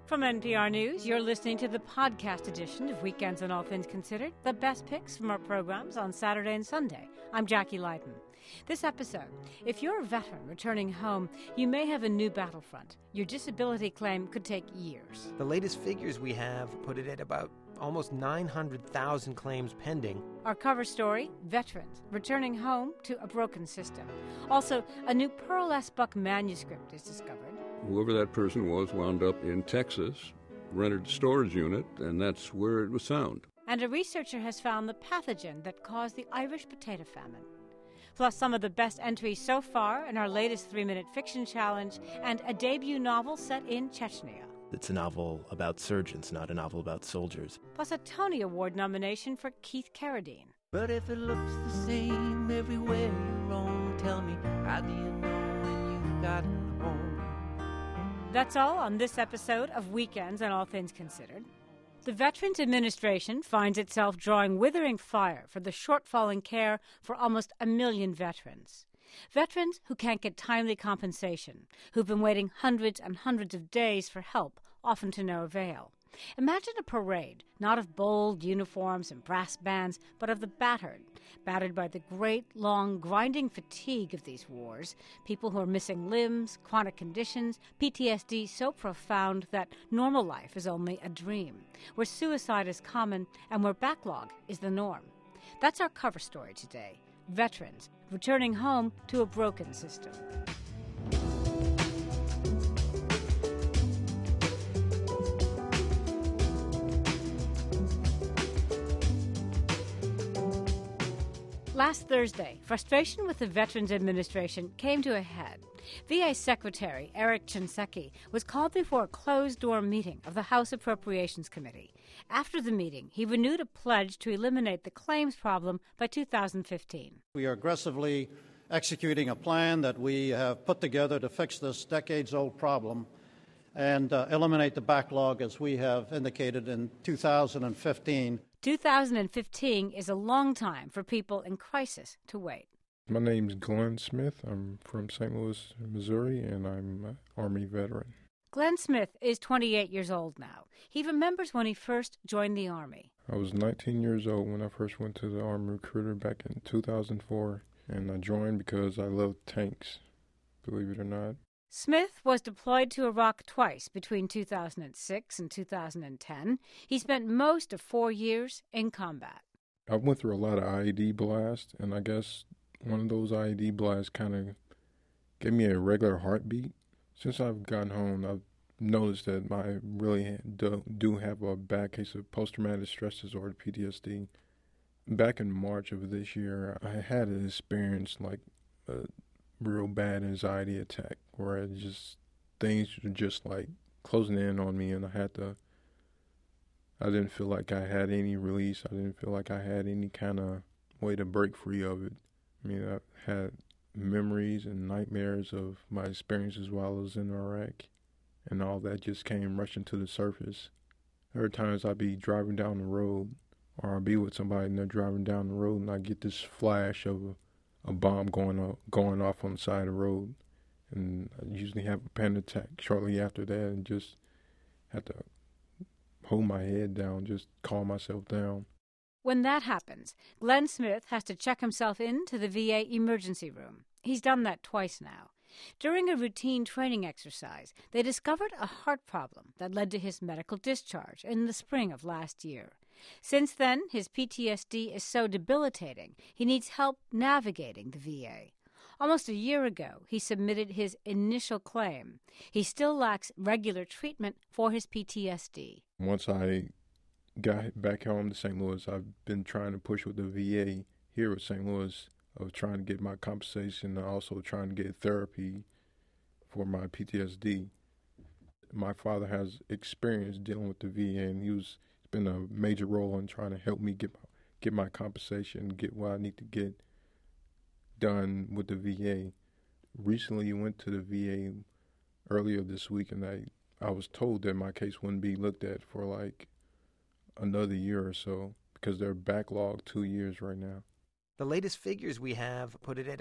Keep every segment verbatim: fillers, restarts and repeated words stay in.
From N P R News, you're listening to the podcast edition of Weekends and All Things Considered, the best picks from our programs on Saturday and Sunday. I'm Jackie Leiden. This episode, if you're a veteran returning home, you may have a new battlefront. Your disability claim could take years. The latest figures we have put it at about almost nine hundred thousand claims pending. Our cover story, veterans returning home to a broken system. Also, a new Pearl S. Buck manuscript is discovered. Whoever that person was wound up in Texas, rented a storage unit, and that's where it was found. And a researcher has found the pathogen that caused the Irish potato famine. Plus some of the best entries so far in our latest three-minute fiction challenge, and a debut novel set in Chechnya. It's a novel about surgeons, not a novel about soldiers. Plus a Tony Award nomination for Keith Carradine. But if it looks the same everywhere you roam, tell me, how do you know when you've gotten home? That's all on this episode of Weekends and All Things Considered. The Veterans Administration finds itself drawing withering fire for the shortfall in care for almost a million veterans. Veterans who can't get timely compensation, who've been waiting hundreds and hundreds of days for help, often to no avail. Imagine a parade, not of bold uniforms and brass bands, but of the battered, battered by the great, long, grinding fatigue of these wars, people who are missing limbs, chronic conditions, P T S D so profound that normal life is only a dream, where suicide is common and where backlog is the norm. That's our cover story today. Veterans returning home to a broken system. Last Thursday, frustration with the Veterans Administration came to a head. V A Secretary Eric Shinseki was called before a closed-door meeting of the House Appropriations Committee. After the meeting, he renewed a pledge to eliminate the claims problem by two thousand fifteen. We are aggressively executing a plan that we have put together to fix this decades-old problem and uh, eliminate the backlog as we have indicated in two thousand fifteen. two thousand fifteen is a long time for people in crisis to wait. My name's Glenn Smith. I'm from Saint Louis, Missouri, and I'm an Army veteran. Glenn Smith is twenty-eight years old now. He remembers when he first joined the Army. I was nineteen years old when I first went to the Army recruiter back in two thousand four, and I joined because I loved tanks, believe it or not. Smith was deployed to Iraq twice between two thousand six and two thousand ten. He spent most of four years in combat. I went through a lot of I E D blasts, and I guess one of those I E D blasts kind of gave me a regular heartbeat. Since I've gotten home, I've noticed that I really do, do have a bad case of post-traumatic stress disorder, P T S D. Back in March of this year, I had an experience like a real bad anxiety attack where it just things were just like closing in on me, and I had to I didn't feel like I had any release. I didn't feel like I had any kind of way to break free of it. I mean, I had memories and nightmares of my experiences while I was in Iraq, and all that just came rushing to the surface. There are times I'd be driving down the road, or I'd be with somebody and they're driving down the road, and I get this flash of a, a bomb going off, going off on the side of the road. And I usually have a panic attack shortly after that and just have to hold my head down, just calm myself down. When that happens, Glenn Smith has to check himself into the V A emergency room. He's done that twice now. During a routine training exercise, they discovered a heart problem that led to his medical discharge in the spring of last year. Since then, his P T S D is so debilitating, he needs help navigating the V A. Almost a year ago, he submitted his initial claim. He still lacks regular treatment for his P T S D. Once I got back home to Saint Louis, I've been trying to push with the V A here at Saint Louis of trying to get my compensation and also trying to get therapy for my P T S D. My father has experience dealing with the V A, and he was it's been a major role in trying to help me get my, get my compensation, get what I need to get done with the V A. Recently went to the V A earlier this week, and I, I was told that my case wouldn't be looked at for like another year or so because they're backlogged two years right now. The latest figures we have put it at about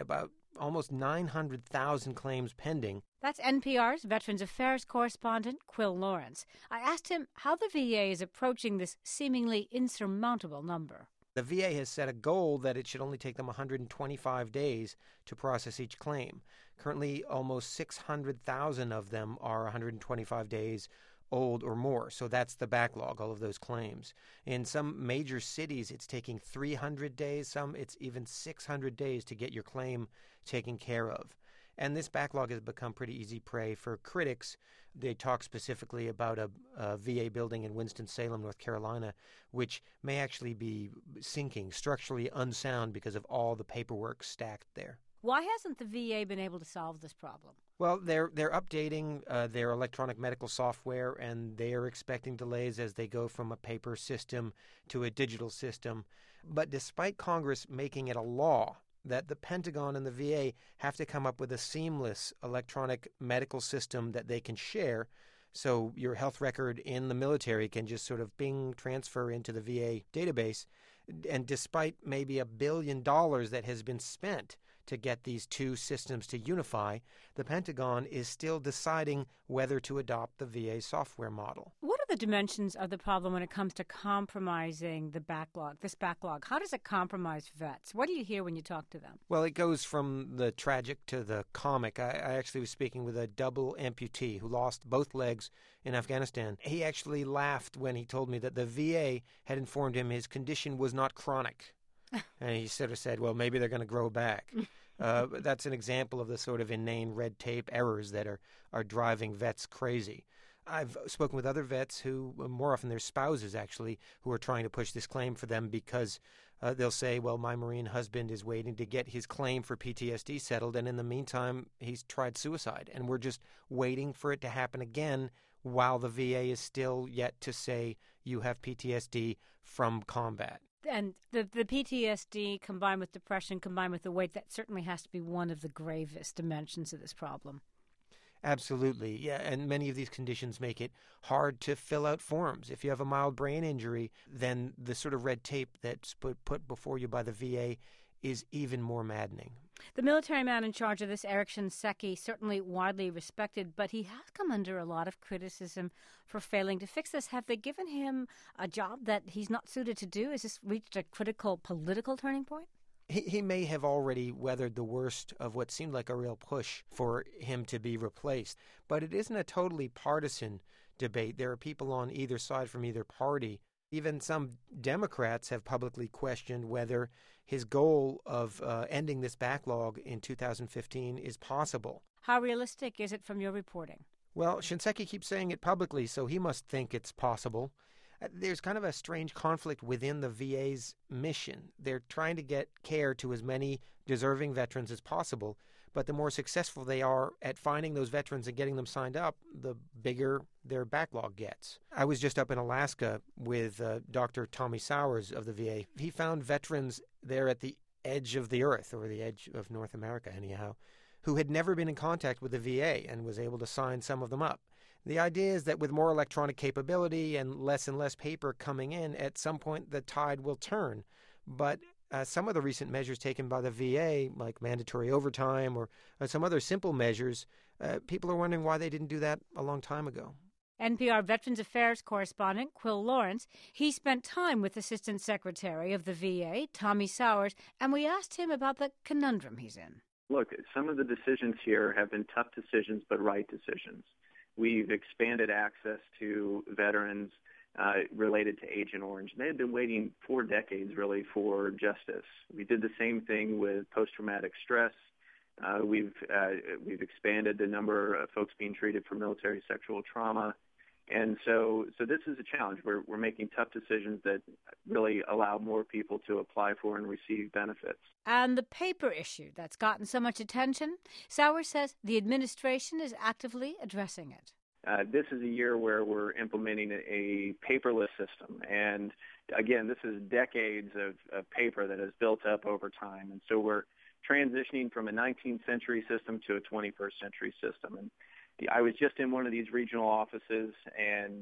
almost nine hundred thousand claims pending. That's N P R's Veterans Affairs correspondent, Quil Lawrence. I asked him how the V A is approaching this seemingly insurmountable number. The V A has set a goal that it should only take them one hundred twenty-five days to process each claim. Currently, almost six hundred thousand of them are one hundred twenty-five days old or more. So that's the backlog, all of those claims. In some major cities, it's taking three hundred days. Some, it's even six hundred days to get your claim taken care of. And this backlog has become pretty easy prey for critics. They talk specifically about a, a V A building in Winston-Salem, North Carolina, which may actually be sinking, structurally unsound because of all the paperwork stacked there. Why hasn't the V A been able to solve this problem? Well, they're they're updating uh, their electronic medical software, and they are expecting delays as they go from a paper system to a digital system. But despite Congress making it a law that the Pentagon and the V A have to come up with a seamless electronic medical system that they can share, so your health record in the military can just sort of bing, transfer into the V A database, and despite maybe a billion dollars that has been spent to get these two systems to unify, the Pentagon is still deciding whether to adopt the V A software model. What are the dimensions of the problem when it comes to compromising the backlog, this backlog? How does it compromise vets? What do you hear when you talk to them? Well, it goes from the tragic to the comic. I, I actually was speaking with a double amputee who lost both legs in Afghanistan. He actually laughed when he told me that the V A had informed him his condition was not chronic. And he sort of said, well, maybe they're going to grow back. Uh, that's an example of the sort of inane red tape errors that are, are driving vets crazy. I've spoken with other vets who, more often their spouses actually, who are trying to push this claim for them because uh, they'll say, well, my Marine husband is waiting to get his claim for P T S D settled, and in the meantime, he's tried suicide. And we're just waiting for it to happen again while the V A is still yet to say you have P T S D from combat. And the, the P T S D combined with depression, combined with the weight, that certainly has to be one of the gravest dimensions of this problem. Absolutely, yeah, and many of these conditions make it hard to fill out forms. If you have a mild brain injury, then the sort of red tape that's put, put before you by the V A is even more maddening. The military man in charge of this, Eric Shinseki, certainly widely respected, but he has come under a lot of criticism for failing to fix this. Have they given him a job that he's not suited to do? Has this reached a critical political turning point? He, he may have already weathered the worst of what seemed like a real push for him to be replaced. But it isn't a totally partisan debate. There are people on either side from either party. Even some Democrats have publicly questioned whether his goal of uh, ending this backlog in two thousand fifteen is possible. How realistic is it from your reporting? Well, Shinseki keeps saying it publicly, so he must think it's possible. Uh, there's kind of a strange conflict within the V A's mission. They're trying to get care to as many deserving veterans as possible, but the more successful they are at finding those veterans and getting them signed up, the bigger their backlog gets. I was just up in Alaska with uh, Doctor Tommy Sowers of the V A. He found veterans there at the edge of the earth, or the edge of North America anyhow, who had never been in contact with the V A and was able to sign some of them up. The idea is that with more electronic capability and less and less paper coming in, at some point the tide will turn. But Uh, some of the recent measures taken by the V A, like mandatory overtime or uh, some other simple measures, uh, people are wondering why they didn't do that a long time ago. N P R Veterans Affairs correspondent Quil Lawrence, he spent time with Assistant Secretary of the V A, Tommy Sowers, and we asked him about the conundrum he's in. Look, some of the decisions here have been tough decisions, but right decisions. We've expanded access to veterans Uh, related to Agent Orange. They had been waiting four decades, really, for justice. We did the same thing with post-traumatic stress. Uh, we've uh, we've expanded the number of folks being treated for military sexual trauma. And so so this is a challenge. We're, we're making tough decisions that really allow more people to apply for and receive benefits. And the paper issue that's gotten so much attention, Sowers says the administration is actively addressing it. Uh, this is a year where we're implementing a, a paperless system. And again, this is decades of, of paper that has built up over time. And so we're transitioning from a nineteenth century system to a twenty-first century system. And the, I was just in one of these regional offices, and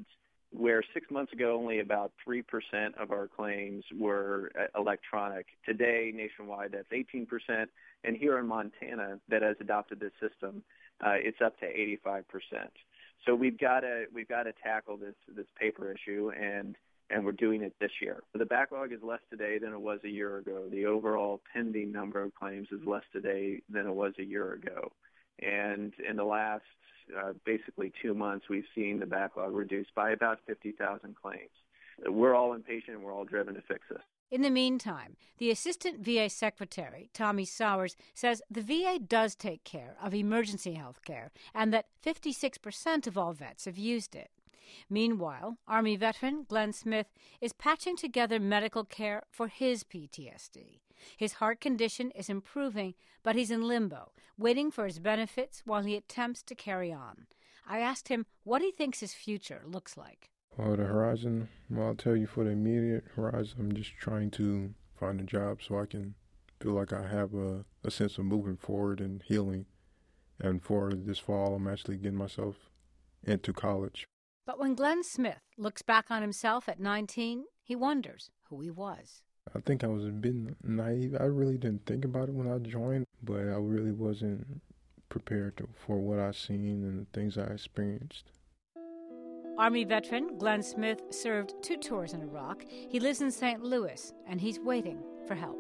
where six months ago only about three percent of our claims were uh, electronic. Today, nationwide, that's eighteen percent. And here in Montana, that has adopted this system, uh, it's up to eighty-five percent. So we've got to we've got to tackle this this paper issue, and and we're doing it this year. The backlog is less today than it was a year ago. The overall pending number of claims is less today than it was a year ago. And in the last uh, basically two months, we've seen the backlog reduced by about fifty thousand claims. We're all impatient. We're all driven to fix this. In the meantime, the Assistant V A Secretary, Tommy Sowers, says the V A does take care of emergency health care and that fifty-six percent of all vets have used it. Meanwhile, Army veteran Glenn Smith is patching together medical care for his P T S D. His heart condition is improving, but he's in limbo, waiting for his benefits while he attempts to carry on. I asked him what he thinks his future looks like. Uh, the horizon, well, I'll tell you for the immediate horizon, I'm just trying to find a job so I can feel like I have a, a sense of moving forward and healing. And for this fall, I'm actually getting myself into college. But when Glenn Smith looks back on himself at nineteen, he wonders who he was. I think I was a bit naive. I really didn't think about it when I joined, but I really wasn't prepared to, for what I've seen and the things I experienced. Army veteran Glenn Smith served two tours in Iraq. He lives in Saint Louis, and he's waiting for help.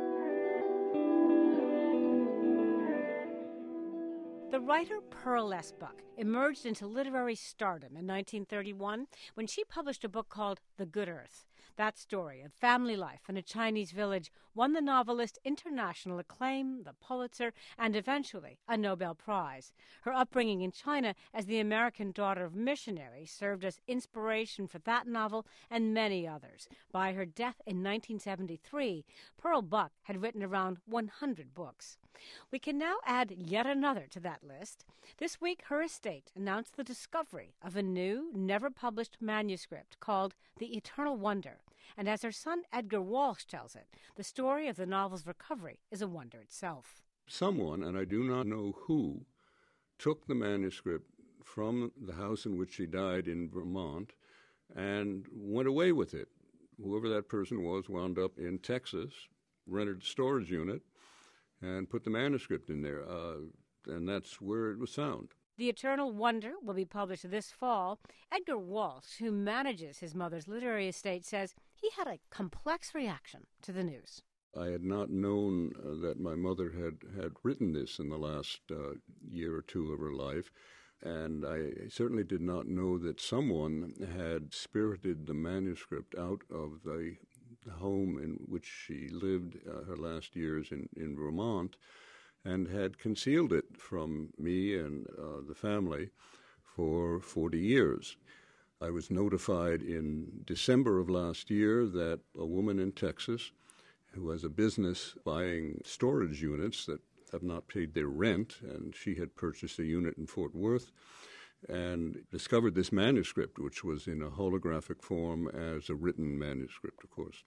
The writer Pearl S. Buck emerged into literary stardom in nineteen thirty-one when she published a book called The Good Earth. That story of family life in a Chinese village won the novelist international acclaim, the Pulitzer, and eventually a Nobel Prize. Her upbringing in China as the American daughter of missionaries served as inspiration for that novel and many others. By her death in nineteen seventy-three, Pearl Buck had written around one hundred books. We can now add yet another to that list. This week, her estate announced the discovery of a new, never-published manuscript called The Eternal Wonder. And as her son Edgar Walsh tells it, the story of the novel's recovery is a wonder itself. Someone, and I do not know who, took the manuscript from the house in which she died in Vermont and went away with it. Whoever that person was wound up in Texas, rented a storage unit, and put the manuscript in there, uh, and that's where it was found. The Eternal Wonder will be published this fall. Edgar Walsh, who manages his mother's literary estate, says he had a complex reaction to the news. I had not known uh, that my mother had, had written this in the last uh, year or two of her life, and I certainly did not know that someone had spirited the manuscript out of the home in which she lived uh, her last years in, in Vermont, and had concealed it from me and uh, the family for forty years. I was notified in December of last year that a woman in Texas who has a business buying storage units that have not paid their rent, and she had purchased a unit in Fort Worth, and discovered this manuscript, which was in a holographic form as a written manuscript, of course.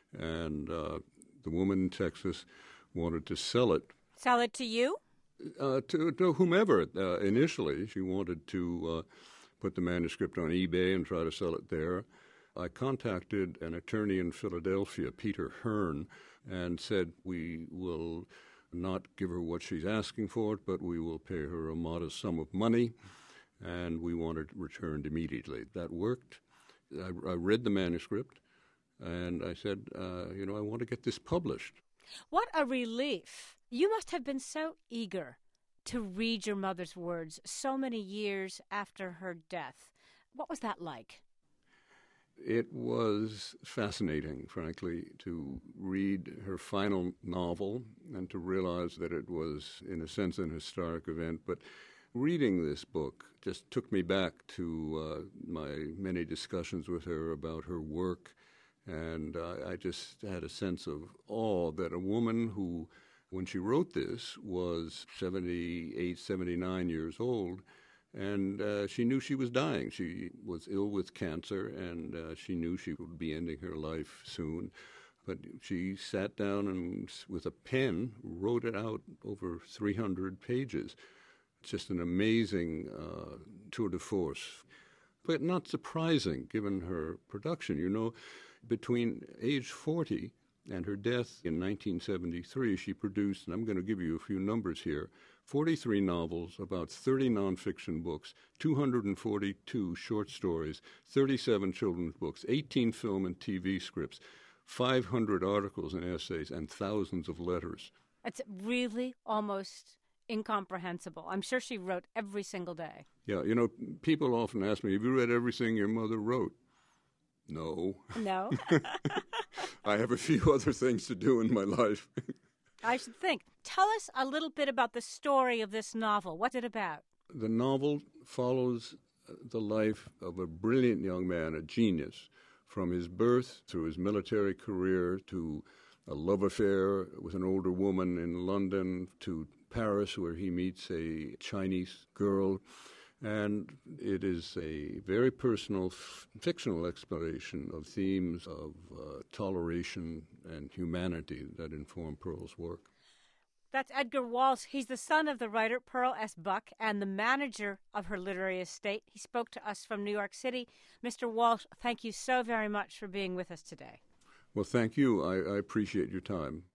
And uh, the woman in Texas wanted to sell it. Sell it to you? Uh, to, to whomever. Uh, initially, she wanted to uh, put the manuscript on eBay and try to sell it there. I contacted an attorney in Philadelphia, Peter Hearn, and said, we will not give her what she's asking for it, but we will pay her a modest sum of money, and we want it returned immediately. That worked. I, I read the manuscript, and I said, uh, you know, I want to get this published. What a relief. You must have been so eager to read your mother's words so many years after her death. What was that like? It was fascinating, frankly, to read her final novel and to realize that it was, in a sense, an historic event. But reading this book just took me back to uh, my many discussions with her about her work, and uh, I just had a sense of awe that a woman who, when she wrote this, was seventy-eight, seventy-nine years old, and uh, she knew she was dying. She was ill with cancer, and uh, she knew she would be ending her life soon. But she sat down and, with a pen, wrote it out over three hundred pages. It's just an amazing uh, tour de force. but not surprising given her production. You know, between age forty and her death in nineteen seventy-three, she produced, and I'm going to give you a few numbers here, forty-three novels, about thirty nonfiction books, two hundred forty-two short stories, thirty-seven children's books, eighteen film and T V scripts, five hundred articles and essays, and thousands of letters. It's really almost incomprehensible. I'm sure she wrote every single day. Yeah, you know, people often ask me, have you read everything your mother wrote? No. No? I have a few other things to do in my life. I should think. Tell us a little bit about the story of this novel. What's it about? The novel follows the life of a brilliant young man, a genius, from his birth through his military career to a love affair with an older woman in London to Paris, where he meets a Chinese girl. And it is a very personal, f- fictional exploration of themes of uh, toleration and humanity that inform Pearl's work. That's Edgar Walsh. He's the son of the writer Pearl S. Buck and the manager of her literary estate. He spoke to us from New York City. Mister Walsh, thank you so very much for being with us today. Well, thank you. I, I appreciate your time.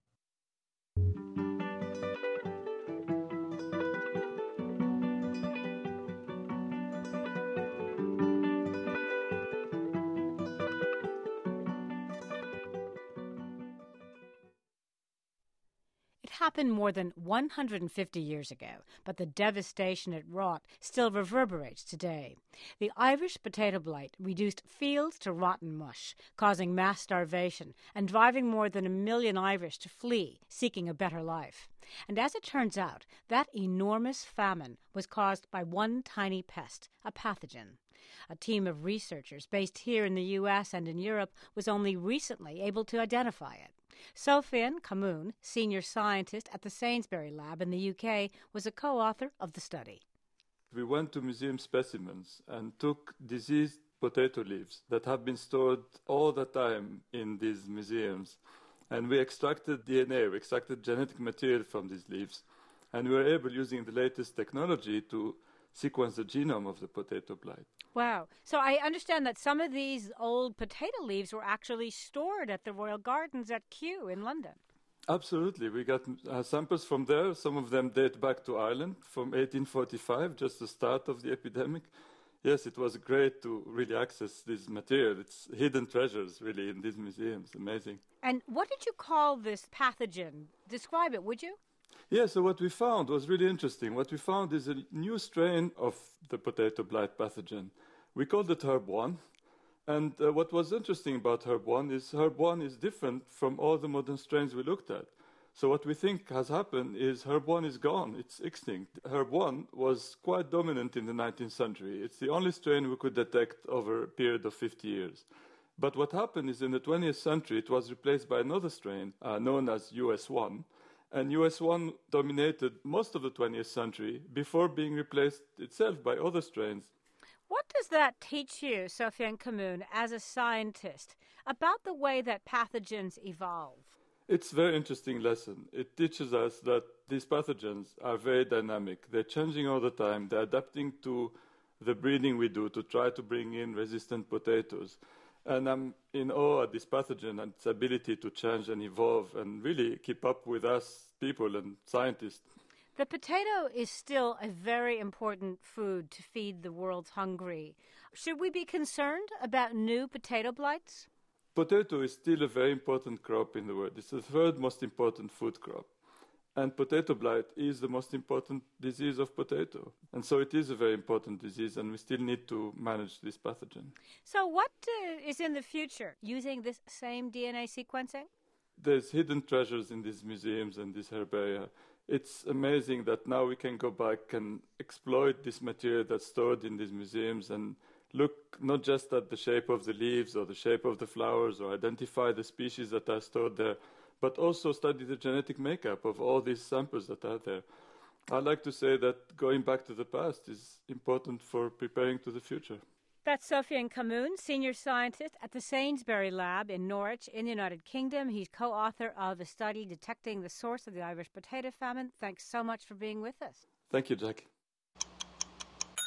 Happened more than one hundred fifty years ago, but the devastation it wrought still reverberates today. The Irish potato blight reduced fields to rotten mush, causing mass starvation and driving more than a million Irish to flee, seeking a better life. And as it turns out, that enormous famine was caused by one tiny pest, a pathogen. A team of researchers based here in the U S and in Europe was only recently able to identify it. Sofiane Kamoun, senior scientist at the Sainsbury Lab in the U K, was a co-author of the study. We went to museum specimens and took diseased potato leaves that have been stored all the time in these museums. And we extracted D N A, we extracted genetic material from these leaves. And we were able, using the latest technology, to sequence the genome of the potato blight. Wow. So I understand that some of these old potato leaves were actually stored at the Royal Gardens at Kew in London. Absolutely. We got uh, samples from there. Some of them date back to Ireland from eighteen forty-five, just the start of the epidemic. Yes, it was great to really access this material. It's hidden treasures, really, in these museums. Amazing. And what did you call this pathogen? Describe it, would you? Yeah, so what we found was really interesting. What we found is a new strain of the potato blight pathogen. We called it Herb one. And uh, what was interesting about Herb one is Herb one is different from all the modern strains we looked at. So what we think has happened is Herb one is gone. It's extinct. Herb one was quite dominant in the nineteenth century. It's the only strain we could detect over a period of fifty years. But what happened is in the twentieth century, it was replaced by another strain uh, known as U S one. And U S one dominated most of the twentieth century before being replaced itself by other strains. What does that teach you, Sofiane Kamoun, as a scientist, about the way that pathogens evolve? It's a very interesting lesson. It teaches us that these pathogens are very dynamic. They're changing all the time. They're adapting to the breeding we do to try to bring in resistant potatoes. And I'm in awe at this pathogen and its ability to change and evolve and really keep up with us people and scientists. The potato is still a very important food to feed the world's hungry. Should we be concerned about new potato blights? Potato is still a very important crop in the world. It's the third most important food crop. And potato blight is the most important disease of potato. And so it is a very important disease, and we still need to manage this pathogen. So what uh, is in the future using this same D N A sequencing? There's hidden treasures in these museums and this herbaria. It's amazing that now we can go back and exploit this material that's stored in these museums and look not just at the shape of the leaves or the shape of the flowers or identify the species that are stored there, but also study the genetic makeup of all these samples that are there. I like to say that going back to the past is important for preparing to the future. That's Sofiane Kamoun, senior scientist at the Sainsbury Lab in Norwich in the United Kingdom. He's co-author of a study detecting the source of the Irish potato famine. Thanks so much for being with us. Thank you, Jack.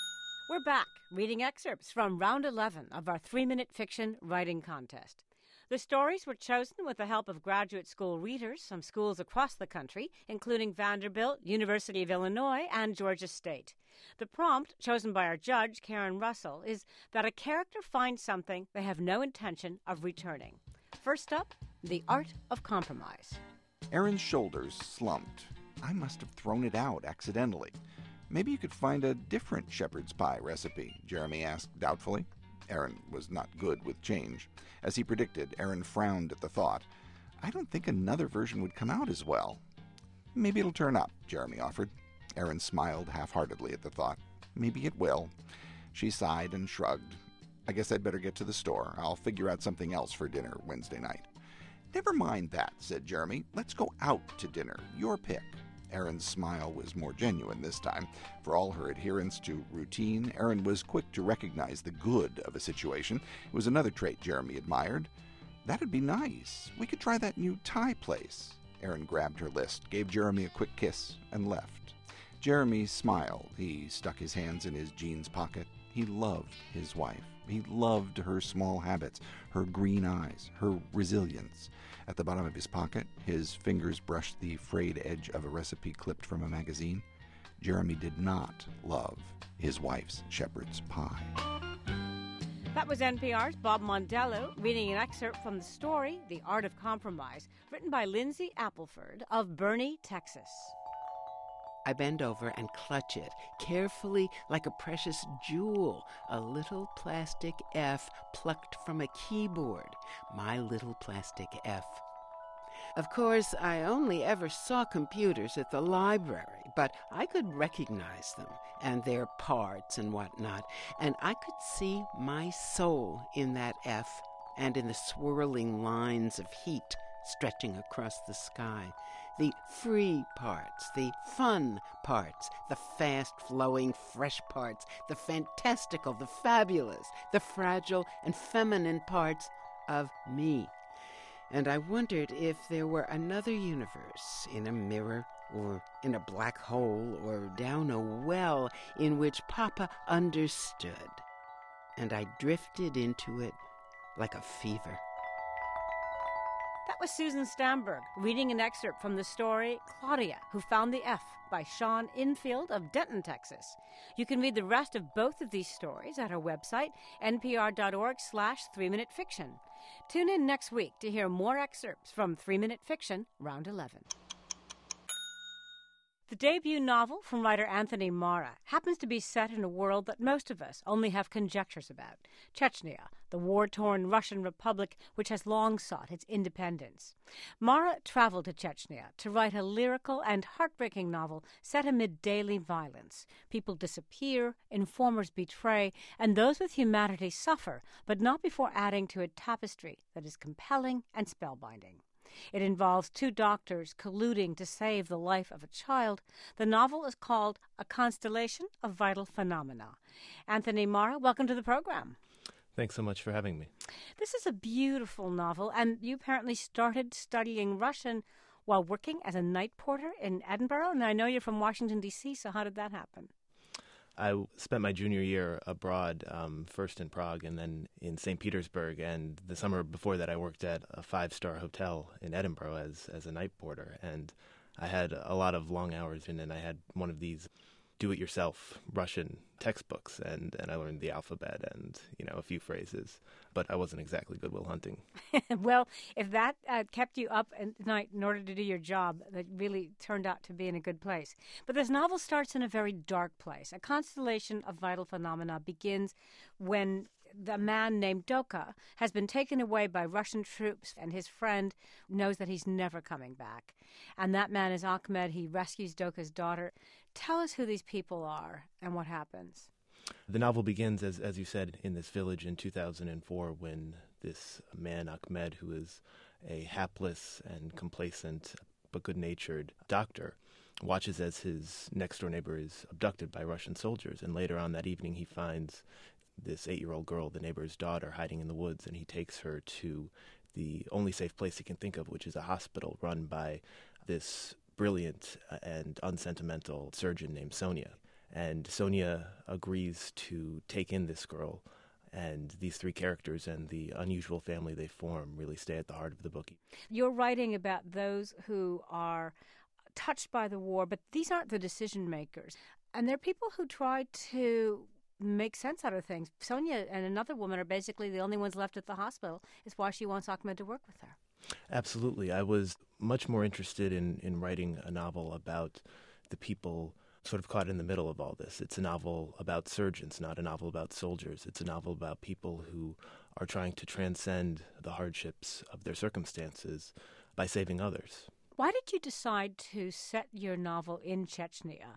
We're back, reading excerpts from round eleven of our three-minute fiction writing contest. The stories were chosen with the help of graduate school readers from schools across the country, including Vanderbilt, University of Illinois, and Georgia State. The prompt, chosen by our judge, Karen Russell, is that a character finds something they have no intention of returning. First up, The Art of Compromise. Erin's shoulders slumped. I must have thrown it out accidentally. Maybe you could find a different shepherd's pie recipe, Jeremy asked doubtfully. Erin was not good with change. As he predicted, Erin frowned at the thought. I don't think another version would come out as well. Maybe it'll turn up, Jeremy offered. Erin smiled half-heartedly at the thought. Maybe it will. She sighed and shrugged. I guess I'd better get to the store. I'll figure out something else for dinner Wednesday night. Never mind that, said Jeremy. Let's go out to dinner. Your pick. Erin's smile was more genuine this time. For all her adherence to routine, Erin was quick to recognize the good of a situation. It was another trait Jeremy admired. That'd be nice. We could try that new Thai place. Erin grabbed her list, gave Jeremy a quick kiss, and left. Jeremy smiled. He stuck his hands in his jeans pocket. He loved his wife. He loved her small habits, her green eyes, her resilience. At the bottom of his pocket, his fingers brushed the frayed edge of a recipe clipped from a magazine. Jeremy did not love his wife's shepherd's pie. That was N P R's Bob Mondello reading an excerpt from the story, The Art of Compromise, written by Lindsay Appleford of Boerne, Texas. I bend over and clutch it, carefully like a precious jewel, a little plastic F plucked from a keyboard. My little plastic F. Of course, I only ever saw computers at the library, but I could recognize them and their parts and whatnot, and I could see my soul in that F and in the swirling lines of heat stretching across the sky. The free parts, the fun parts, the fast-flowing, fresh parts, the fantastical, the fabulous, the fragile and feminine parts of me. And I wondered if there were another universe in a mirror or in a black hole or down a well in which Papa understood. And I drifted into it like a fever. That was Susan Stamberg reading an excerpt from the story Claudia, Who Found the F by Sean Infield of Denton, Texas. You can read the rest of both of these stories at our website, npr.org slash three-minute fiction. Tune in next week to hear more excerpts from three-minute fiction, round eleven. The debut novel from writer Anthony Marra happens to be set in a world that most of us only have conjectures about, Chechnya, the war-torn Russian republic which has long sought its independence. Marra traveled to Chechnya to write a lyrical and heartbreaking novel set amid daily violence. People disappear, informers betray, and those with humanity suffer, but not before adding to a tapestry that is compelling and spellbinding. It involves two doctors colluding to save the life of a child. The novel is called A Constellation of Vital Phenomena. Anthony Marra, welcome to the program. Thanks so much for having me. This is a beautiful novel, and you apparently started studying Russian while working as a night porter in Edinburgh, and I know you're from Washington, D C, so how did that happen? I spent my junior year abroad, um, first in Prague and then in Saint Petersburg. And the summer before that, I worked at a five-star hotel in Edinburgh as as a night porter. And I had a lot of long hours in, and I had one of these do-it-yourself Russian textbooks, and, and I learned the alphabet and, you know, a few phrases. But I wasn't exactly Good Will Hunting. Well, if that uh, kept you up at night in order to do your job, that really turned out to be in a good place. But this novel starts in a very dark place. A Constellation of Vital Phenomena begins when the man named Doka has been taken away by Russian troops, and his friend knows that he's never coming back. And that man is Ahmed. He rescues Doka's daughter. Tell us who these people are and what happens. The novel begins, as as you said, in this village in two thousand four when this man, Ahmed, who is a hapless and complacent but good-natured doctor, watches as his next-door neighbor is abducted by Russian soldiers. And later on that evening, he finds this eight-year-old girl, the neighbor's daughter, hiding in the woods, and he takes her to the only safe place he can think of, which is a hospital run by this brilliant and unsentimental surgeon named Sonia. And Sonia agrees to take in this girl, and these three characters and the unusual family they form really stay at the heart of the book. You're writing about those who are touched by the war, but these aren't the decision makers. And they're people who try to make sense out of things. Sonia and another woman are basically the only ones left at the hospital. Is why she wants Ahmed to work with her. Absolutely. I was much more interested in, in writing a novel about the people sort of caught in the middle of all this. It's a novel about surgeons, not a novel about soldiers. It's a novel about people who are trying to transcend the hardships of their circumstances by saving others. Why did you decide to set your novel in Chechnya?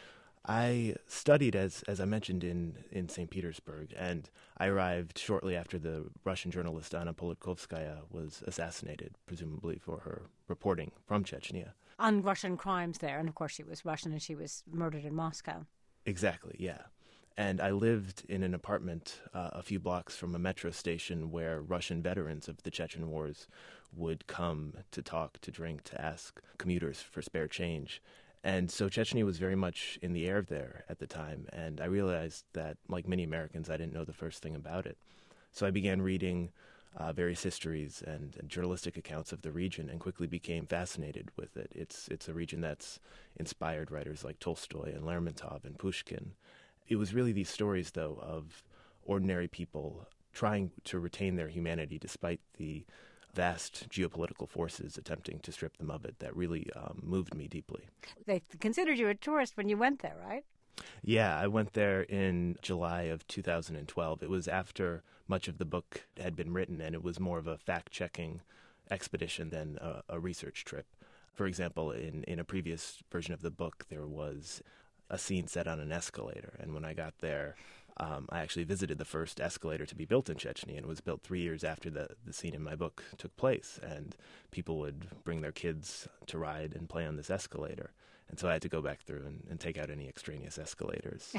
I studied, as as I mentioned, in, in Saint Petersburg, and I arrived shortly after the Russian journalist Anna Politkovskaya was assassinated, presumably for her reporting from Chechnya. On Russian crimes there, and of course she was Russian and she was murdered in Moscow. Exactly, yeah. And I lived in an apartment uh, a few blocks from a metro station where Russian veterans of the Chechen Wars would come to talk, to drink, to ask commuters for spare change. And so Chechnya was very much in the air there at the time, and I realized that, like many Americans, I didn't know the first thing about it. So I began reading uh, various histories and, and journalistic accounts of the region and quickly became fascinated with it. It's, it's a region that's inspired writers like Tolstoy and Lermontov and Pushkin. It was really these stories, though, of ordinary people trying to retain their humanity despite the vast geopolitical forces attempting to strip them of it that really um, moved me deeply. They considered you a tourist when you went there, right? Yeah, I went there in July of two thousand twelve. It was after much of the book had been written, and it was more of a fact-checking expedition than a, a research trip. For example, in, in a previous version of the book, there was a scene set on an escalator, and when I got there, Um, I actually visited the first escalator to be built in Chechnya, and it was built three years after the, the scene in my book took place, and people would bring their kids to ride and play on this escalator. And so I had to go back through and, and take out any extraneous escalators.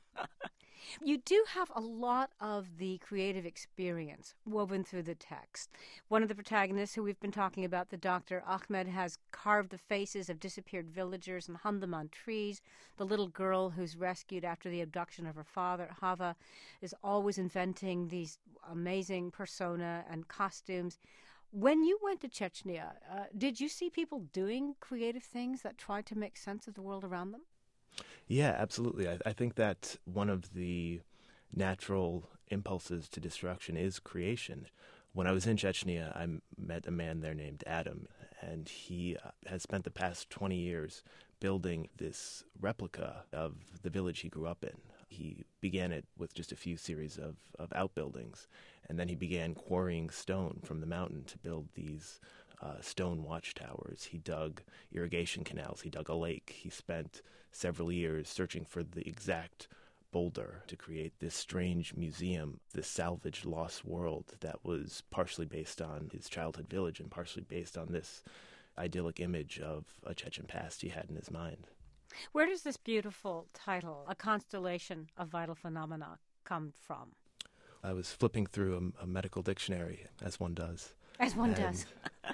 You do have a lot of the creative experience woven through the text. One of the protagonists who we've been talking about, the doctor, Ahmed, has carved the faces of disappeared villagers and hung them on trees. The little girl who's rescued after the abduction of her father, Hava, is always inventing these amazing persona and costumes. When you went to Chechnya, uh, did you see people doing creative things that tried to make sense of the world around them? Yeah, absolutely. I, I think that one of the natural impulses to destruction is creation. When I was in Chechnya, I met a man there named Adam, and he uh, has spent the past twenty years building this replica of the village he grew up in. He began it with just a few series of, of outbuildings, and then he began quarrying stone from the mountain to build these Uh, stone watchtowers. He dug irrigation canals. He dug a lake. He spent several years searching for the exact boulder to create this strange museum, this salvaged lost world that was partially based on his childhood village and partially based on this idyllic image of a Chechen past he had in his mind. Where does this beautiful title, A Constellation of Vital Phenomena, come from? I was flipping through a, a medical dictionary, as one does. As one and, does.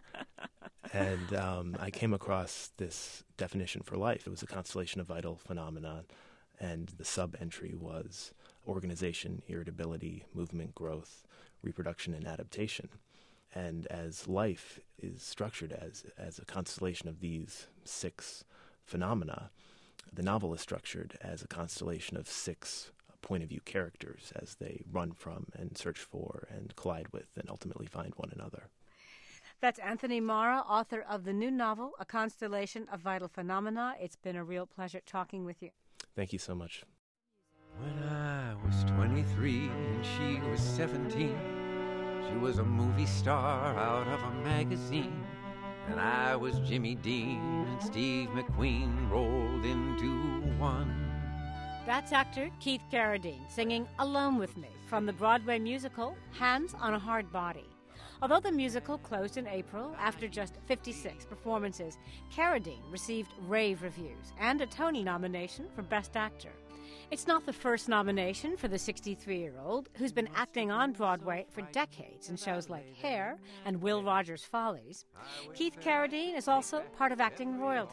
and um, I came across this definition for life. It was a constellation of vital phenomena, and the sub-entry was organization, irritability, movement, growth, reproduction, and adaptation. And as life is structured as, as a constellation of these six phenomena, the novel is structured as a constellation of six point-of-view characters as they run from and search for and collide with and ultimately find one another. That's Anthony Marra, author of the new novel, A Constellation of Vital Phenomena. It's been a real pleasure talking with you. Thank you so much. When I was twenty-three and she was seventeen, she was a movie star out of a magazine, and I was Jimmy Dean and Steve McQueen rolled into one. That's actor Keith Carradine singing Alone with Me from the Broadway musical Hands on a Hard Body. Although the musical closed in April after just fifty-six performances, Carradine received rave reviews and a Tony nomination for Best Actor. It's not the first nomination for the sixty-three-year-old who's been acting on Broadway for decades in shows like Hair and Will Rogers' Follies. Keith Carradine is also part of acting royalty.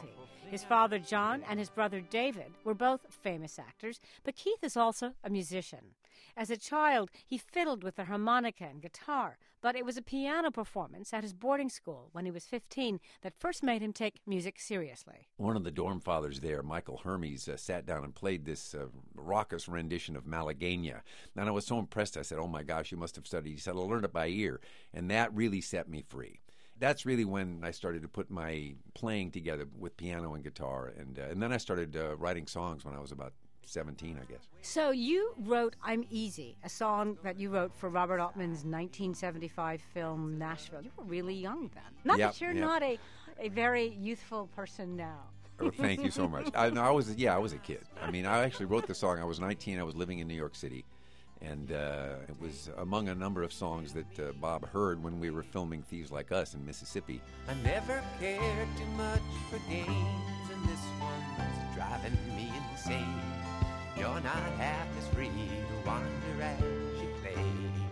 His father, John, and his brother, David, were both famous actors, but Keith is also a musician. As a child, he fiddled with the harmonica and guitar, but it was a piano performance at his boarding school when he was fifteen that first made him take music seriously. One of the dorm fathers there, Michael Hermes, uh, sat down and played this uh, raucous rendition of Malagueña. And I was so impressed, I said, oh my gosh, you must have studied. He said, I learned it by ear. And that really set me free. That's really when I started to put my playing together with piano and guitar. And, uh, and then I started uh, writing songs when I was about seventeen, I guess. So you wrote I'm Easy, a song that you wrote for Robert Altman's nineteen seventy-five film Nashville. You were really young then. Not Yep, that you're yep. not a, a very youthful person now. Oh, thank you so much. I, no, I was, yeah, I was a kid. I mean, I actually wrote the song. I was nineteen. I was living in New York City. And uh, it was among a number of songs that uh, Bob heard when we were filming Thieves Like Us in Mississippi. I never cared too much for games, and this one's driving me insane. You're not half as free to wander as you play,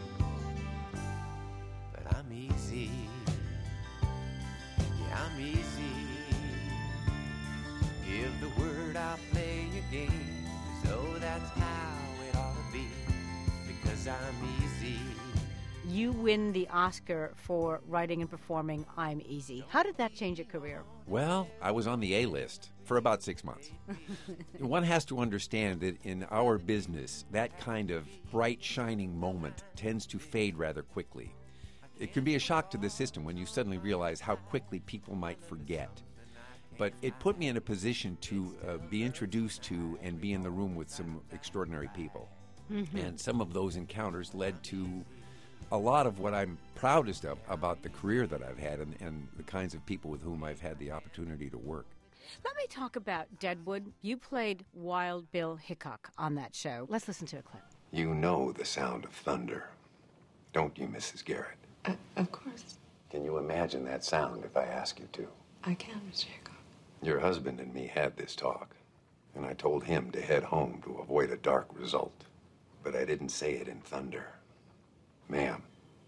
but I'm easy. Yeah, I'm easy. Give the word, I'll play your game. So that's how it ought to be, because I'm easy. You win the Oscar for writing and performing I'm Easy. How did that change your career? Well, I was on the A-list for about six months. One has to understand that in our business, that kind of bright, shining moment tends to fade rather quickly. It can be a shock to the system when you suddenly realize how quickly people might forget. But it put me in a position to uh, be introduced to and be in the room with some extraordinary people. Mm-hmm. And some of those encounters led to a lot of what I'm proudest of about the career that I've had and, and the kinds of people with whom I've had the opportunity to work. Let me talk about Deadwood. You played Wild Bill Hickok on that show. Let's listen to a clip. You know the sound of thunder, don't you, Missus Garrett? Uh, of course. Can you imagine that sound if I ask you to? I can, Mister Hickok. Your husband and me had this talk, and I told him to head home to avoid a dark result. But I didn't say it in thunder. Ma'am,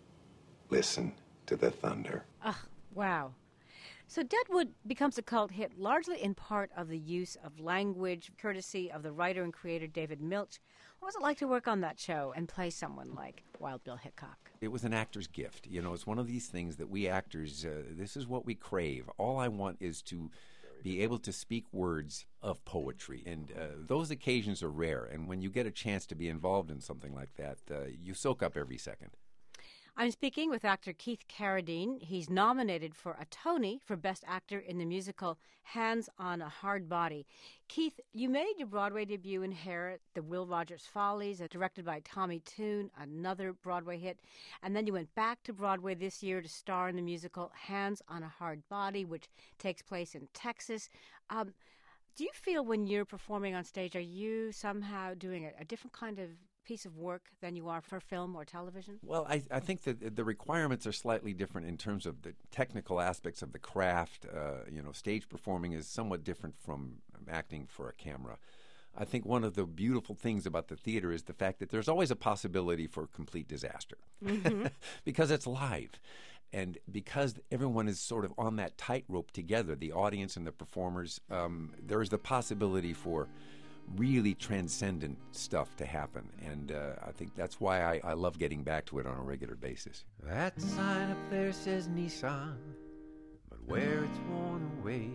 listen to the thunder. Ah, wow. So Deadwood becomes a cult hit largely in part of the use of language, courtesy of the writer and creator David Milch. What was it like to work on that show and play someone like Wild Bill Hickok? It was an actor's gift. You know, it's one of these things that we actors, uh, this is what we crave. All I want is to be able to speak words of poetry. And uh, those occasions are rare. And when you get a chance to be involved in something like that, uh, you soak up every second. I'm speaking with actor Keith Carradine. He's nominated for a Tony for Best Actor in the musical Hands on a Hard Body. Keith, you made your Broadway debut in Hair at the Will Rogers Follies, directed by Tommy Tune, another Broadway hit. And then you went back to Broadway this year to star in the musical Hands on a Hard Body, which takes place in Texas. Um, do you feel when you're performing on stage, are you somehow doing a, a different kind of piece of work than you are for film or television? Well, I, I think that the requirements are slightly different in terms of the technical aspects of the craft. Uh, you know, stage performing is somewhat different from acting for a camera. I think one of the beautiful things about the theater is the fact that there's always a possibility for complete disaster mm-hmm. because it's live. And because everyone is sort of on that tightrope together, the audience and the performers, um, there is the possibility for really transcendent stuff to happen. And uh, I think that's why I, I love getting back to it on a regular basis. That sign up there says Nissan, but where it's worn away,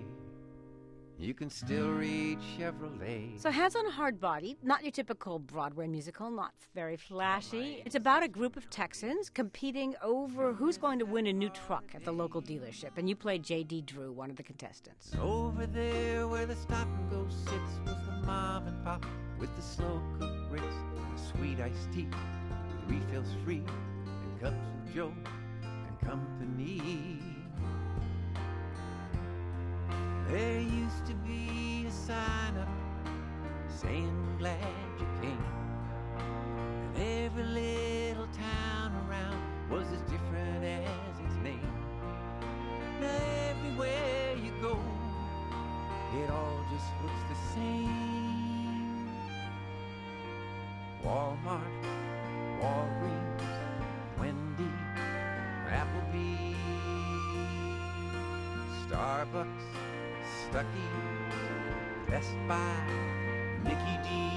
you can still read Chevrolet. So Hands on a Hard Body, not your typical Broadway musical, not very flashy. It's about a group of Texans competing over who's going to win a new truck at the local dealership. And you played J D. Drew, one of the contestants. Over there where the stop and go sits was the mom and pop with the slow cooked grits and the sweet iced tea with refills free and cups of joe and company. There used to be a sign up saying glad you came, and every little town around was as different as its name. Now everywhere you go, it all just looks the same. Walmart, Walgreens, Wendy, Applebee, Starbucks, Stucky, Best Buy, Mickey D.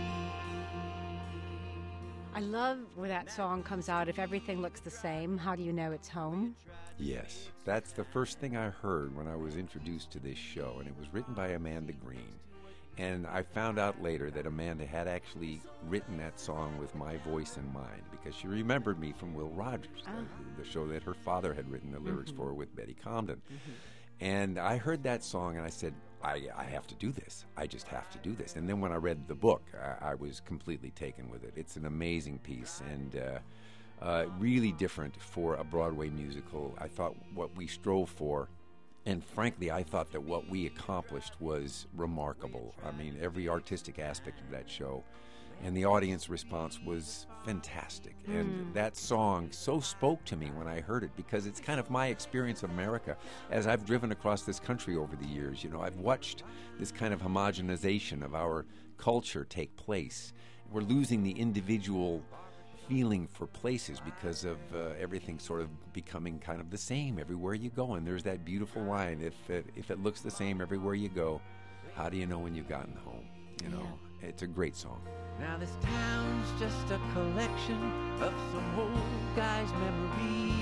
I love where that song comes out. If everything looks the same, how do you know it's home? Yes, that's the first thing I heard when I was introduced to this show, and it was written by Amanda Green. And I found out later that Amanda had actually written that song with my voice in mind, because she remembered me from Will Rogers, ah. the, the show that her father had written the lyrics mm-hmm. for with Betty Comden. Mm-hmm. And I heard that song and I said, I, I have to do this. I just have to do this. And then when I read the book, I, I was completely taken with it. It's an amazing piece and uh, uh, really different for a Broadway musical. I thought what we strove for, and frankly, I thought that what we accomplished was remarkable. I mean, every artistic aspect of that show. And the audience response was fantastic. Mm. And that song so spoke to me when I heard it, because it's kind of my experience of America as I've driven across this country over the years. You know, I've watched this kind of homogenization of our culture take place. We're losing the individual feeling for places because of uh, everything sort of becoming kind of the same everywhere you go. And there's that beautiful line, if it, if it looks the same everywhere you go, how do you know when you've gotten home? You know, yeah. It's a great song. Now this town's just a collection of some old guy's memories,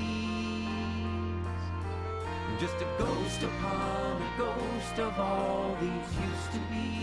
just a ghost upon a ghost of all these used to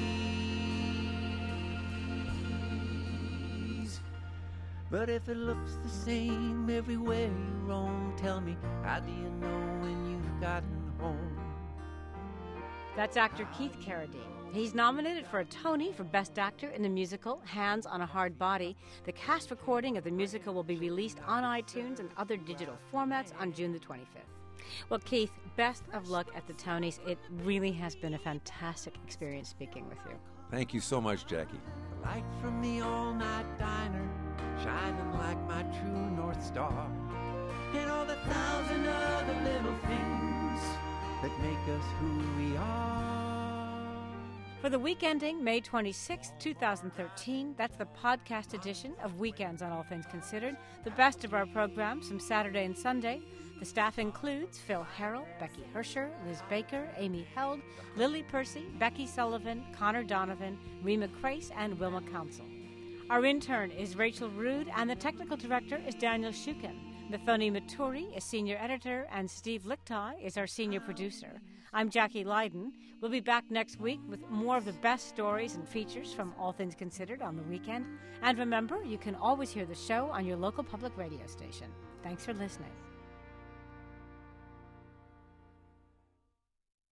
be's. But if it looks the same everywhere you roam, tell me, how do you know when you've gotten home? That's actor Keith Carradine. He's nominated for a Tony for Best Actor in the musical Hands on a Hard Body. The cast recording of the musical will be released on iTunes and other digital formats on June the twenty-fifth. Well, Keith, best of luck at the Tonys. It really has been a fantastic experience speaking with you. Thank you so much, Jackie. The light from the all-night diner, shining like my true North Star, and all the thousand other little things that make us who we are. For the week ending May twenty-sixth, twenty thirteen, that's the podcast edition of Weekends on All Things Considered, the best of our programs from Saturday and Sunday. The staff includes Phil Harrell, Becky Hersher, Liz Baker, Amy Held, Lily Percy, Becky Sullivan, Connor Donovan, Rima Crace, and Wilma Council. Our intern is Rachel Rood, and the technical director is Daniel Shukin. Mithoni Maturi is senior editor, and Steve Lichtai is our senior producer. I'm Jackie Leiden. We'll be back next week with more of the best stories and features from All Things Considered on the weekend. And remember, you can always hear the show on your local public radio station. Thanks for listening.